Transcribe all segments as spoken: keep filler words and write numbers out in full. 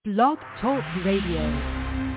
Blog Talk Radio.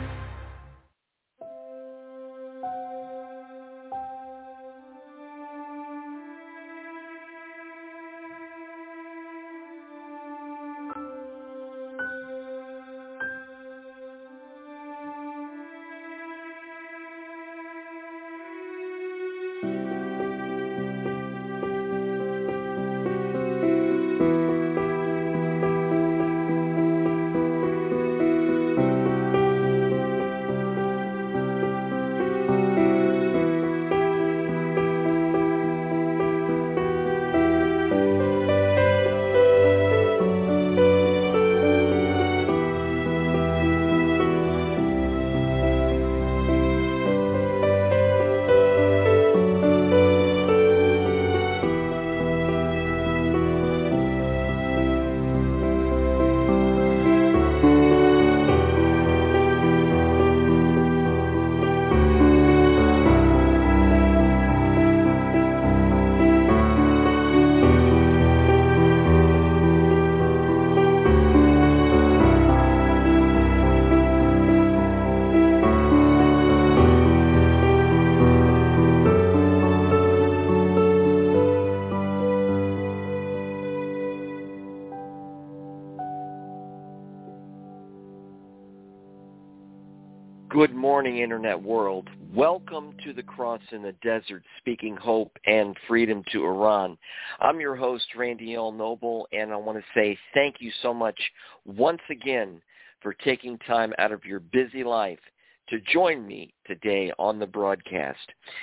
Good morning, Internet world. Welcome to the Cross in the Desert, speaking hope and freedom to Iran. I'm your host, Randy L. Noble, and I want to say thank you so much once again for taking time out of your busy life to join me today on the broadcast.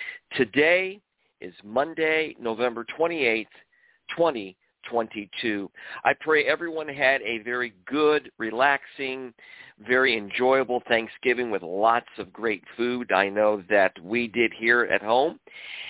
Today is Monday, November twenty-eighth, twenty twenty-two. I pray everyone had a very good, relaxing, very enjoyable Thanksgiving with lots of great food. I know that we did here at home.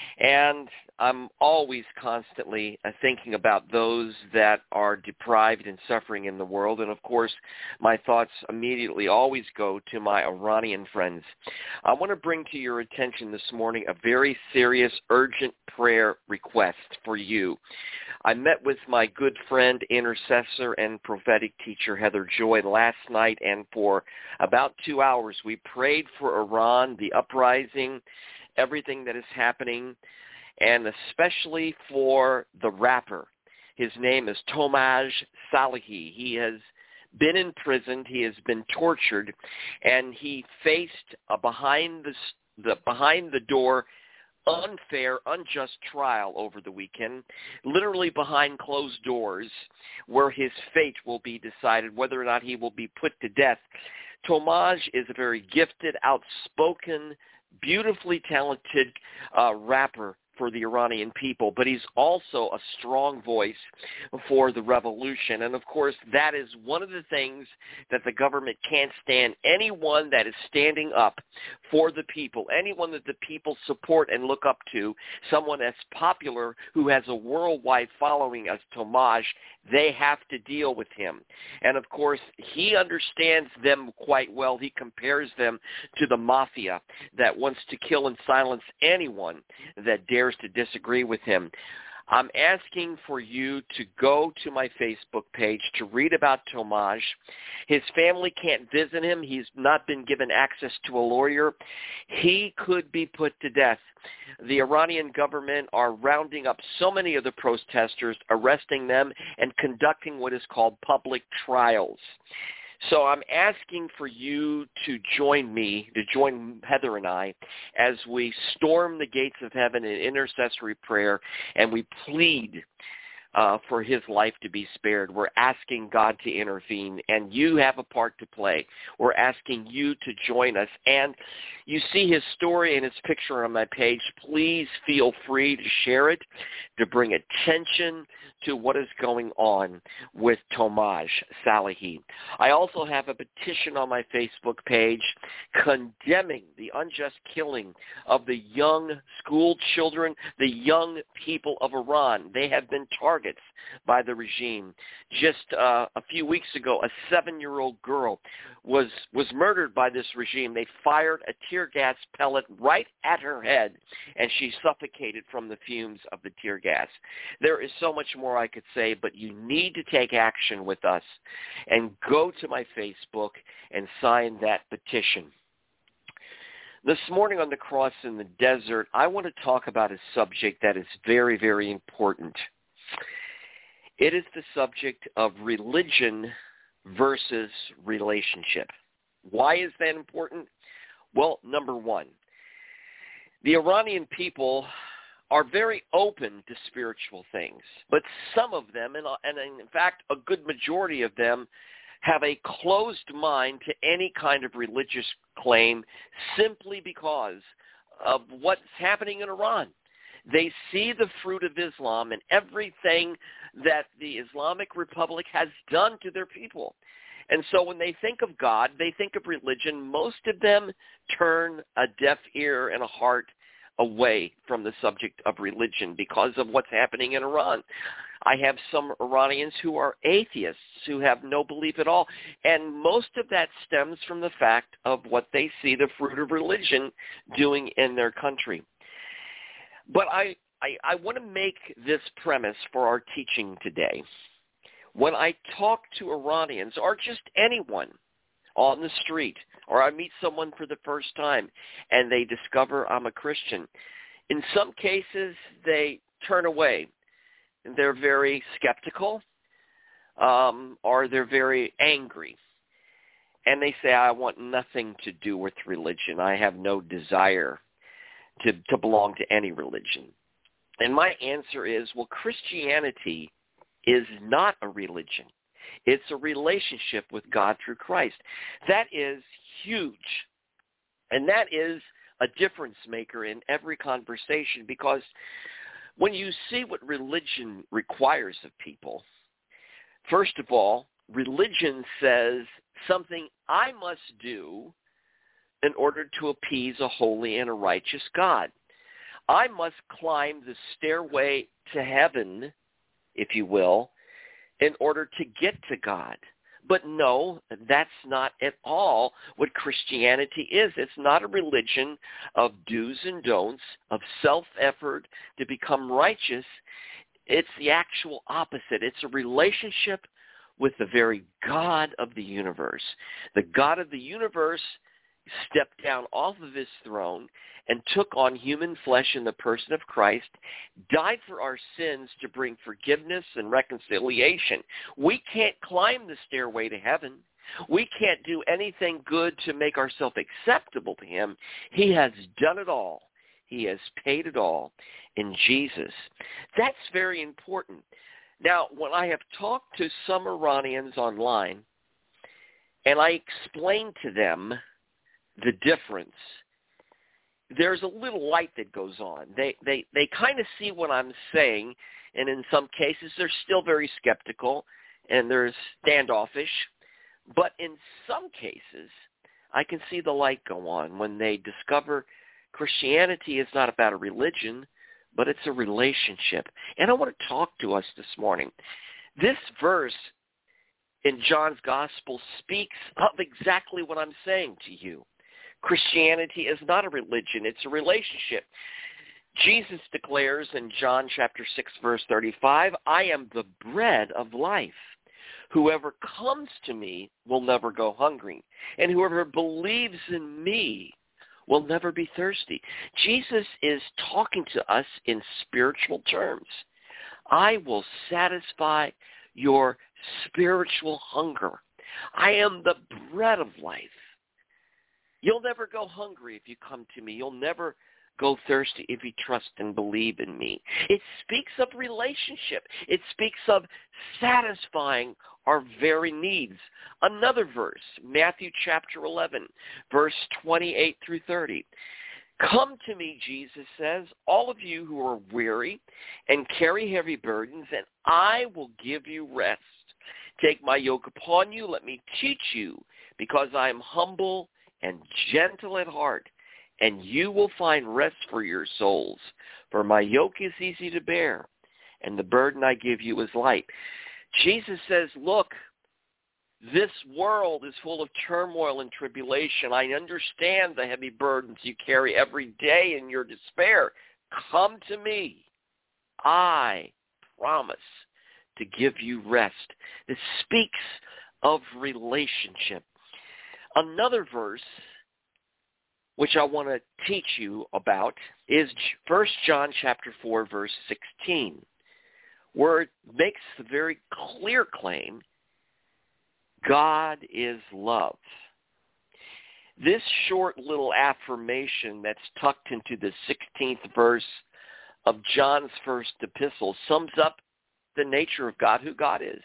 And I'm always constantly uh, thinking about those that are deprived and suffering in the world. And, of course, my thoughts immediately always go to my Iranian friends. I want to bring to your attention this morning a very serious, urgent prayer request for you. I met with my good friend, intercessor, and prophetic teacher Heather Joy last night, and for about two hours we prayed for Iran, the uprising, everything that is happening, and especially for the rapper. His name is Tomaj Salehi. He has been imprisoned, he has been tortured, and he faced a behind the, the behind the door unfair, unjust trial over the weekend, literally behind closed doors, where his fate will be decided, whether or not he will be put to death. Tomaj is a very gifted, outspoken, beautifully talented uh, rapper for the Iranian people, but he's also a strong voice for the revolution. And, of course, that is one of the things that the government can't stand. Anyone that is standing up for the people, anyone that the people support and look up to, someone as popular who has a worldwide following as Tomaj, they have to deal with him. And, of course, he understands them quite well. He compares them to the mafia that wants to kill and silence anyone that dares to disagree with him. I'm asking for you to go to my Facebook page to read about Tomaj. His family can't visit him. He's not been given access to a lawyer. He could be put to death. The Iranian government are rounding up so many of the protesters, arresting them, and conducting what is called public trials. So I'm asking for you to join me, to join Heather and I, as we storm the gates of heaven in intercessory prayer, and we plead uh, for his life to be spared. We're asking God to intervene, and you have a part to play. We're asking you to join us. And you see his story and his picture on my page. Please feel free to share it, to bring attention to what is going on with Tomaj Salehi. I also have a petition on my Facebook page condemning the unjust killing of the young school children, the young people of Iran. They have been targeted targets by the regime. Just uh, a few weeks ago, a seven-year-old girl was was murdered by this regime. They fired a tear gas pellet right at her head, and she suffocated from the fumes of the tear gas. There is so much more I could say, but you need to take action with us and go to my Facebook and sign that petition. This morning on the Cross in the Desert, I want to talk about a subject that is very, very important. It is the subject of religion versus relationship. Why is that important? Well, number one, the Iranian people are very open to spiritual things, but some of them, and, and in fact a good majority of them, have a closed mind to any kind of religious claim simply because of what's happening in Iran. They see the fruit of Islam and everything that the Islamic Republic has done to their people. And so when they think of God, they think of religion, most of them turn a deaf ear and a heart away from the subject of religion because of what's happening in Iran. I have some Iranians who are atheists, who have no belief at all, and most of that stems from the fact of what they see the fruit of religion doing in their country. But I, I, I want to make this premise for our teaching today. When I talk to Iranians, or just anyone on the street, or I meet someone for the first time and they discover I'm a Christian, in some cases they turn away. They're very skeptical, um, or they're very angry. And they say, I want nothing to do with religion. I have no desire to, to belong to any religion. And my answer is, well, Christianity is not a religion. It's a relationship with God through Christ. That is huge. And that is a difference maker in every conversation, because when you see what religion requires of people, first of all, religion says something I must do in order to appease a holy and a righteous God. I must climb the stairway to heaven, if you will, in order to get to God. But no, that's not at all what Christianity is. It's not a religion of do's and don'ts, of self-effort to become righteous. It's the actual opposite. It's a relationship with the very God of the universe. The God of the universe stepped down off of his throne and took on human flesh in the person of Christ, died for our sins to bring forgiveness and reconciliation. We can't climb the stairway to heaven. We can't do anything good to make ourselves acceptable to him. He has done it all. He has paid it all in Jesus. That's very important. Now, when I have talked to some Iranians online, and I explain to them the difference, there's a little light that goes on. They they they kind of see what I'm saying, and in some cases they're still very skeptical and they're standoffish. But in some cases, I can see the light go on when they discover Christianity is not about a religion, but it's a relationship. And I want to talk to us this morning. This verse in John's Gospel speaks of exactly what I'm saying to you. Christianity is not a religion, it's a relationship. Jesus declares in John chapter six, verse thirty-five, I am the bread of life. Whoever comes to me will never go hungry, and whoever believes in me will never be thirsty. Jesus is talking to us in spiritual terms. I will satisfy your spiritual hunger. I am the bread of life. You'll never go hungry if you come to me. You'll never go thirsty if you trust and believe in me. It speaks of relationship. It speaks of satisfying our very needs. Another verse, Matthew chapter eleven, verse twenty-eight through thirty. Come to me, Jesus says, all of you who are weary and carry heavy burdens, and I will give you rest. Take my yoke upon you. Let me teach you, because I am humble and gentle at heart, and you will find rest for your souls. For my yoke is easy to bear, and the burden I give you is light. Jesus says, look, this world is full of turmoil and tribulation. I understand the heavy burdens you carry every day in your despair. Come to me. I promise to give you rest. This speaks of relationship. Another verse which I want to teach you about is First John chapter four, verse sixteen, where it makes the very clear claim, God is love. This short little affirmation that's tucked into the sixteenth verse of John's first epistle sums up the nature of God, who God is.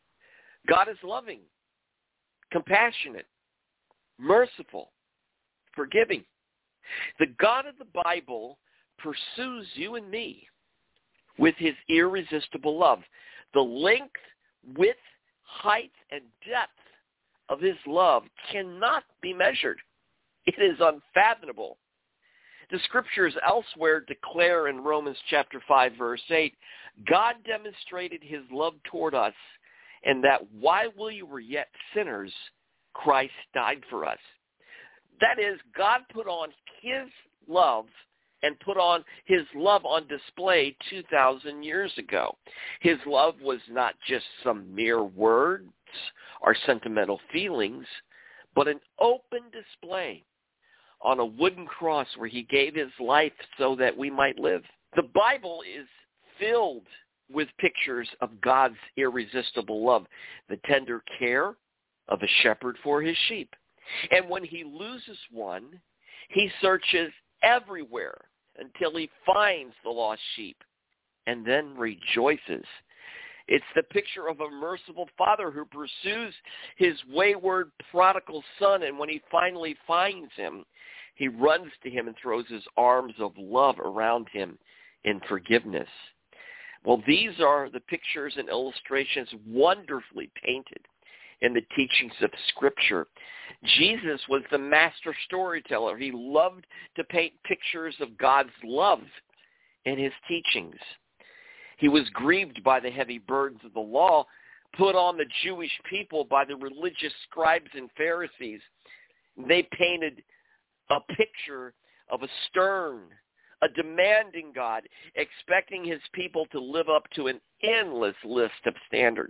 God is loving, compassionate, merciful, forgiving. The God of the Bible pursues you and me with his irresistible love. The length, width, height, and depth of his love cannot be measured. It is unfathomable. The scriptures elsewhere declare in Romans chapter five, verse eight, God demonstrated his love toward us, and that while we were yet sinners, Christ died for us. That is, God put on his love and put on his love on display two thousand years ago. His love was not just some mere words or sentimental feelings, but an open display on a wooden cross where he gave his life so that we might live. The Bible is filled with pictures of God's irresistible love, the tender care of a shepherd for his sheep. And when he loses one, he searches everywhere until he finds the lost sheep and then rejoices. It's the picture of a merciful father who pursues his wayward prodigal son, and when he finally finds him, he runs to him and throws his arms of love around him in forgiveness. Well, these are the pictures and illustrations wonderfully painted in the teachings of Scripture. Jesus was the master storyteller. He loved to paint pictures of God's love in his teachings. He was grieved by the heavy burdens of the law put on the Jewish people by the religious scribes and Pharisees. They painted a picture of a stern, a demanding God, expecting his people to live up to an endless list of standards.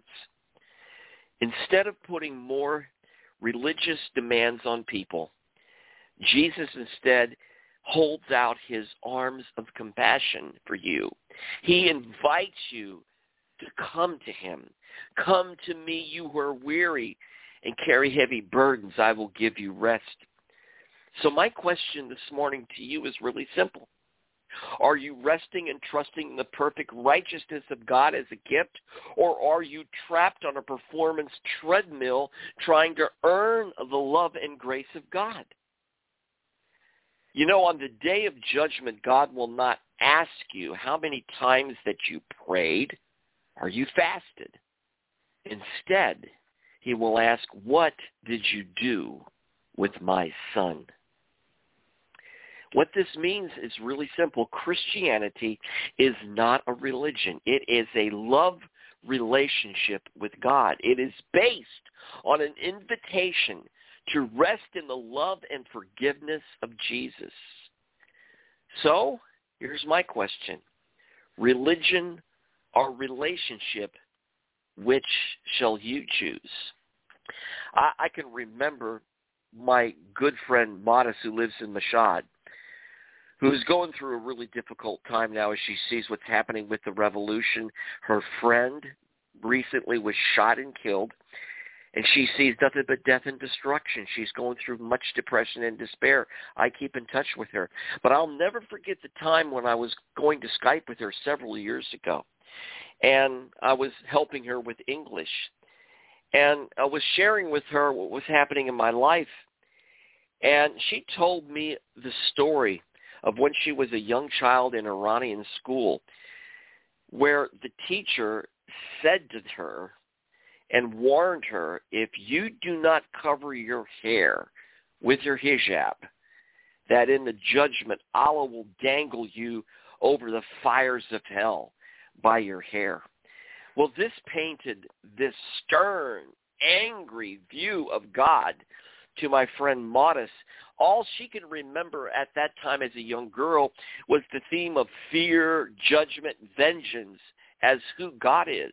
Instead of putting more religious demands on people, Jesus instead holds out his arms of compassion for you. He invites you to come to him. Come to me, you who are weary and carry heavy burdens. I will give you rest. So my question this morning to you is really simple. Are you resting and trusting in the perfect righteousness of God as a gift, or are you trapped on a performance treadmill trying to earn the love and grace of God? You know, on the day of judgment, God will not ask you how many times that you prayed or you fasted. Instead, he will ask, what did you do with my son? What this means is really simple. Christianity is not a religion. It is a love relationship with God. It is based on an invitation to rest in the love and forgiveness of Jesus. So, here's my question. Religion or relationship, which shall you choose? I, I can remember my good friend Modest, who lives in Mashhad, who's going through a really difficult time now as she sees what's happening with the revolution. Her friend recently was shot and killed, and she sees nothing but death and destruction. She's going through much depression and despair. I keep in touch with her. But I'll never forget the time when I was going to Skype with her several years ago, and I was helping her with English. And I was sharing with her what was happening in my life, and she told me the story of when she was a young child in Iranian school, where the teacher said to her and warned her, if you do not cover your hair with your hijab, that in the judgment Allah will dangle you over the fires of hell. by your hair. Well, this painted this stern, angry view of God to my friend Modest. All she could remember at that time as a young girl was the theme of fear, judgment, vengeance as who God is.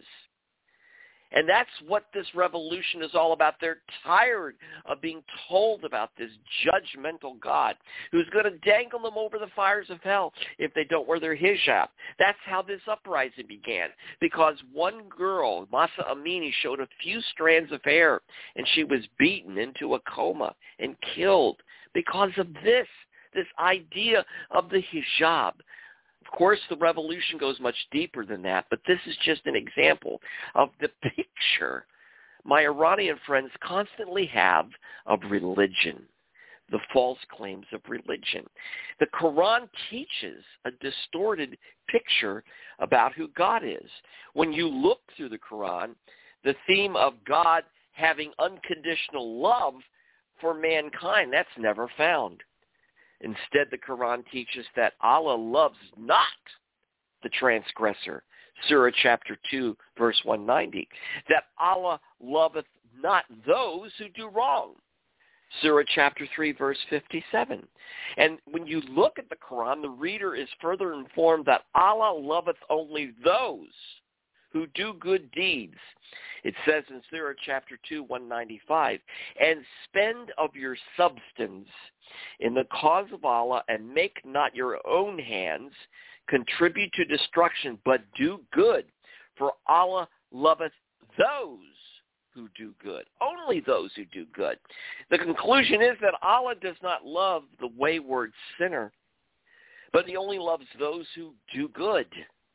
And that's what this revolution is all about. They're tired of being told about this judgmental God who's going to dangle them over the fires of hell if they don't wear their hijab. That's how this uprising began, because one girl, Mahsa Amini, showed a few strands of hair, and she was beaten into a coma and killed because of this, this idea of the hijab. Of course, the revolution goes much deeper than that, but this is just an example of the picture my Iranian friends constantly have of religion, the false claims of religion. The Quran teaches a distorted picture about who God is. When you look through the Quran, the theme of God having unconditional love for mankind, that's never found. Instead, the Quran teaches that Allah loves not the transgressor. Surah chapter two, verse one ninety. That Allah loveth not those who do wrong. Surah chapter three, verse fifty-seven. And when you look at the Quran, the reader is further informed that Allah loveth only those who do good deeds. It says in Surah chapter two, one ninety-five, and spend of your substance in the cause of Allah, and make not your own hands contribute to destruction, but do good, for Allah loveth those who do good, only those who do good. The conclusion is that Allah does not love the wayward sinner, but he only loves those who do good.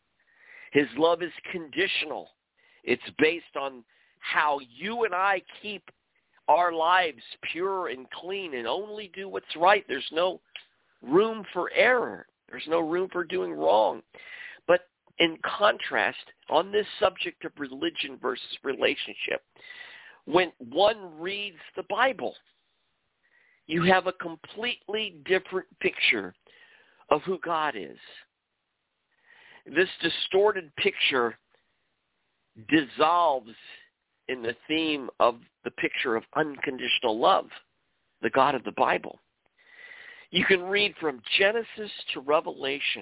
His love is conditional. It's based on how you and I keep our lives pure and clean and only do what's right. There's no room for error. There's no room for doing wrong. But in contrast, on this subject of religion versus relationship, when one reads the Bible, you have a completely different picture of who God is. This distorted picture dissolves in the theme of the picture of unconditional love, the God of the Bible. You can read from Genesis to Revelation,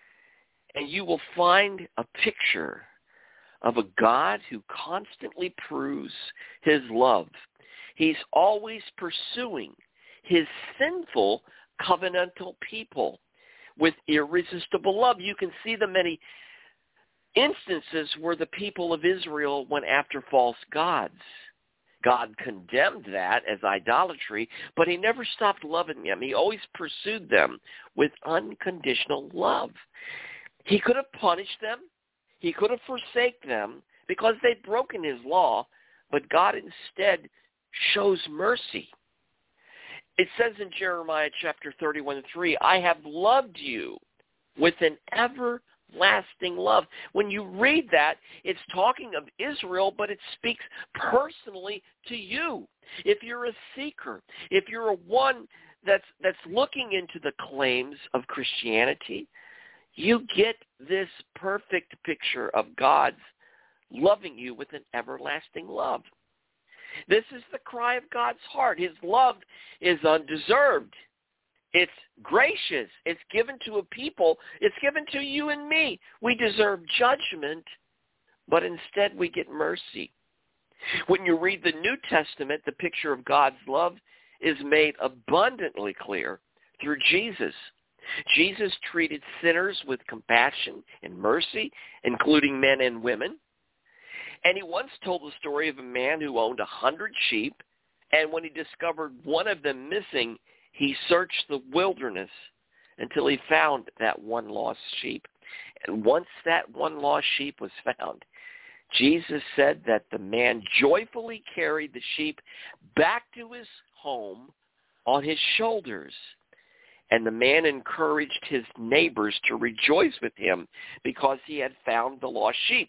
and you will find a picture of a God who constantly proves his love. He's always pursuing his sinful covenantal people with irresistible love. You can see the many instances where the people of Israel went after false gods. God condemned that as idolatry, but he never stopped loving them. He always pursued them with unconditional love. He could have punished them. He could have forsaken them because they'd broken his law, but God instead shows mercy. It says in Jeremiah chapter thirty-one, three, I have loved you with an everlasting love. When you read that, it's talking of Israel, but it speaks personally to you. If you're a seeker, if you're a one that's that's looking into the claims of Christianity, you get this perfect picture of God's loving you with an everlasting love. This is the cry of God's heart. His love is undeserved. It's gracious. It's given to a people. It's given to you and me. We deserve judgment, but instead we get mercy. When you read the New Testament, the picture of God's love is made abundantly clear through Jesus. Jesus treated sinners with compassion and mercy, including men and women. And he once told the story of a man who owned a hundred sheep, and when he discovered one of them missing, he searched the wilderness until he found that one lost sheep. And once that one lost sheep was found, Jesus said that the man joyfully carried the sheep back to his home on his shoulders. And the man encouraged his neighbors to rejoice with him because he had found the lost sheep.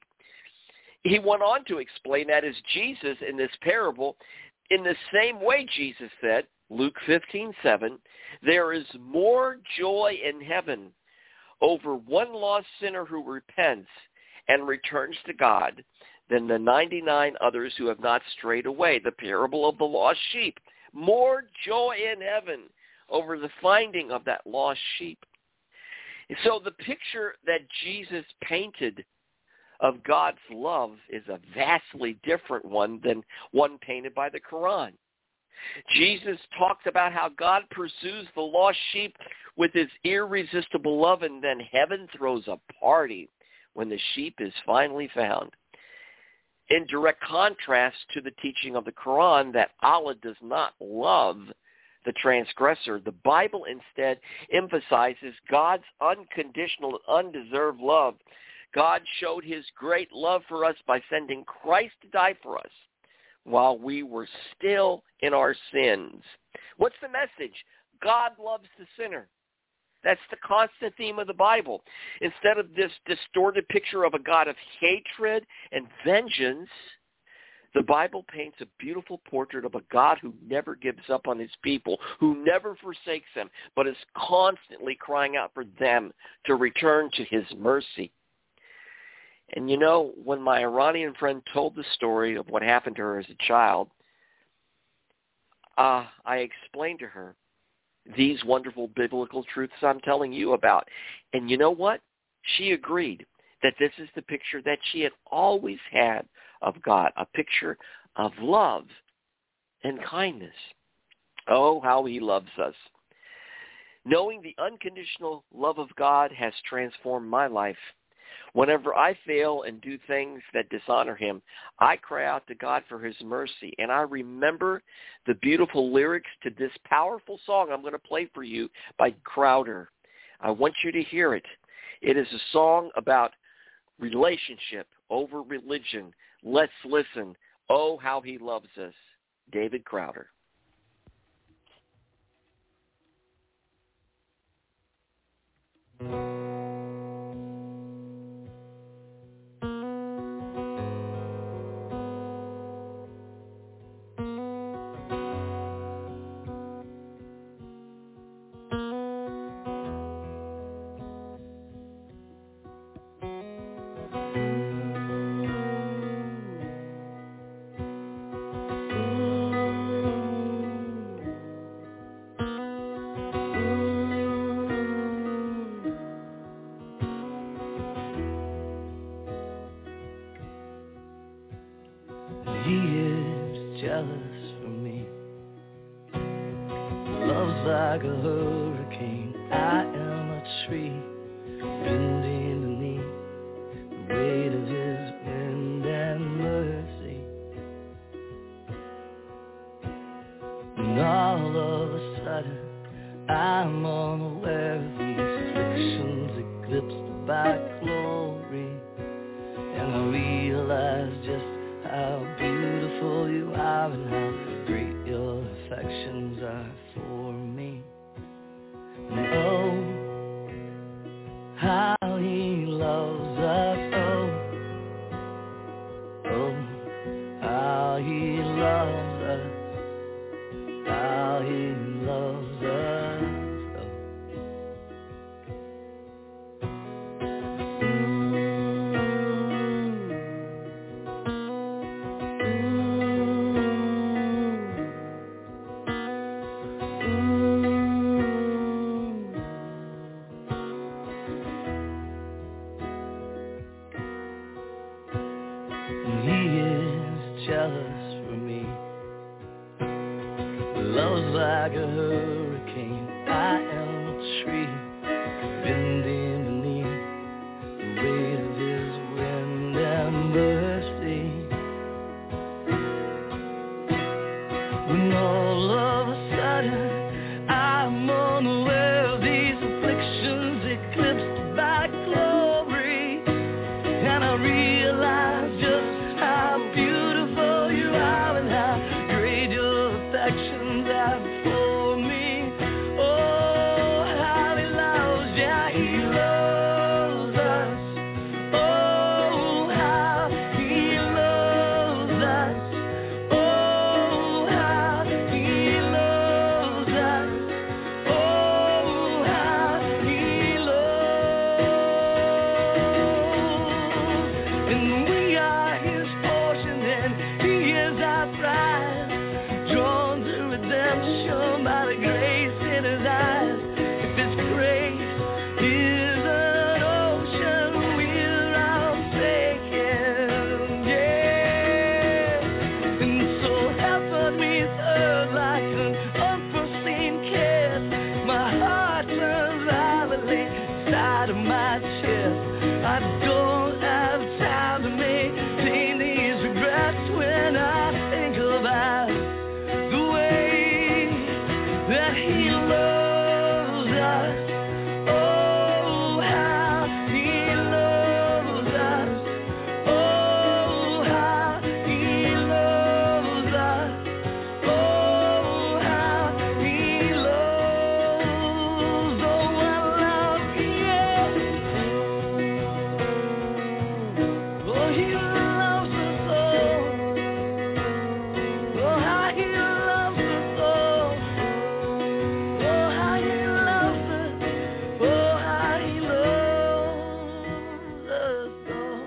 He went on to explain that as Jesus in this parable, in the same way Jesus said, Luke fifteen seven, there is more joy in heaven over one lost sinner who repents and returns to God than the ninety-nine others who have not strayed away. The parable of the lost sheep. More joy in heaven over the finding of that lost sheep. So the picture that Jesus painted of God's love is a vastly different one than one painted by the Quran. Jesus talks about how God pursues the lost sheep with his irresistible love, and then heaven throws a party when the sheep is finally found. In direct contrast to the teaching of the Quran that Allah does not love the transgressor, the Bible instead emphasizes God's unconditional and undeserved love. God showed his great love for us by sending Christ to die for us while we were still in our sins. What's the message? God loves the sinner. That's the constant theme of the Bible. Instead of this distorted picture of a God of hatred and vengeance, the Bible paints a beautiful portrait of a God who never gives up on his people, who never forsakes them, but is constantly crying out for them to return to his mercy. And you know, when my Iranian friend told the story of what happened to her as a child, uh, I explained to her these wonderful biblical truths I'm telling you about. And you know what? She agreed that this is the picture that she had always had of God, a picture of love and kindness. Oh, how he loves us. Knowing the unconditional love of God has transformed my life. Whenever I fail and do things that dishonor him, I cry out to God for his mercy. And I remember the beautiful lyrics to this powerful song I'm going to play for you by Crowder. I want you to hear it. It is a song about relationship over religion. Let's listen. Oh, how he loves us. David Crowder. He is jealous for me. Love's like a hurricane. I am a tree bending beneath the weight of his wind and mercy. And all of a sudden, I'm unaware of these afflictions eclipsed by glory, and I realize just how beautiful you are and how great your affections are for me. And oh, how he loves us, oh, oh, how he loves us, how he loves us, oh. Jealous for me. Love's like a hurricane. I am a tree bending beneath the weight of his wind and mercy. When all of a sudden I'm unaware of these afflictions eclipsed by glory, and I realize just how beautiful you are and how great your affections are for me. Oh, how shown by the grace in his eyes. If his grace is an ocean, we're out taking, yeah. And so heaven meets earth like an unforeseen kiss. My heart turns violently inside of my chest. I don't have time to maintain these regrets when I think about the way that he loves us. Oh, how he loves us. Oh, how he loves us. Oh, how he loves. Oh, I love you. Oh, he loves us all. Oh, how he loves us all. Oh, how he loves us. Oh, how he loves us all.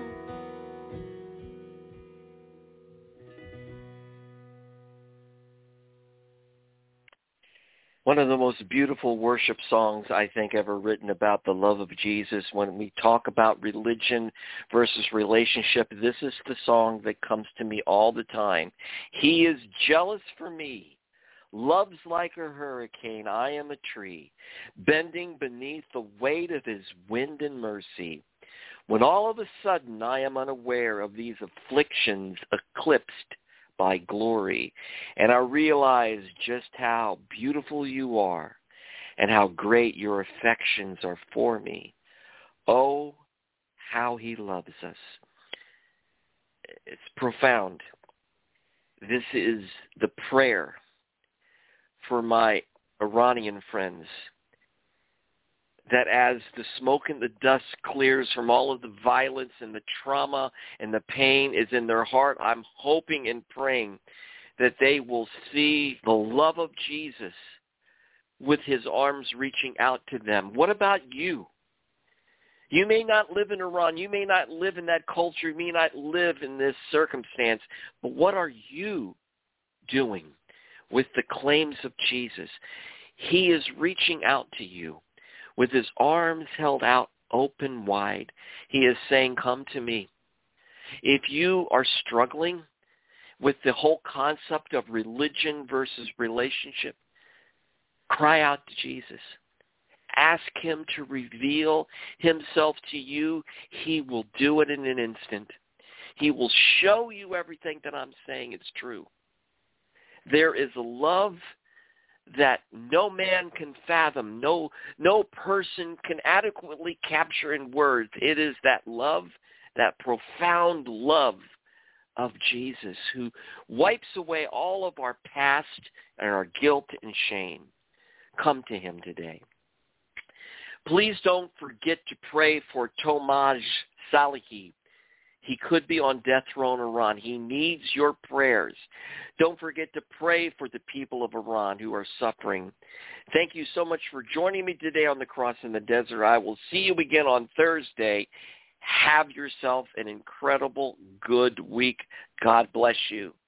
One of the most beautiful worship songs I think ever written about the love of Jesus. When we talk about religion versus relationship, this is the song that comes to me all the time. He is jealous for me, loves like a hurricane. I am a tree, bending beneath the weight of his wind and mercy. When all of a sudden I am unaware of these afflictions eclipsed by glory, and I realize just how beautiful you are and how great your affections are for me. Oh, how he loves us. It's profound. This is the prayer for my Iranian friends, that as the smoke and the dust clears from all of the violence and the trauma and the pain is in their heart, I'm hoping and praying that they will see the love of Jesus with his arms reaching out to them. What about you? You may not live in Iran. You may not live in that culture. You may not live in this circumstance. But what are you doing with the claims of Jesus? He is reaching out to you with his arms held out open wide. He is saying, come to me. If you are struggling with the whole concept of religion versus relationship, cry out to Jesus. Ask him to reveal himself to you. He will do it in an instant. He will show you everything that I'm saying is true. There is a love that no man can fathom, no no person can adequately capture in words. It is that love, that profound love of Jesus, who wipes away all of our past and our guilt and shame. Come to him today. Please don't forget to pray for Tomaj Salehi. He could be on death row in Iran. He needs your prayers. Don't forget to pray for the people of Iran who are suffering. Thank you so much for joining me today on The Cross in the Desert. I will see you again on Thursday. Have yourself an incredible, good week. God bless you.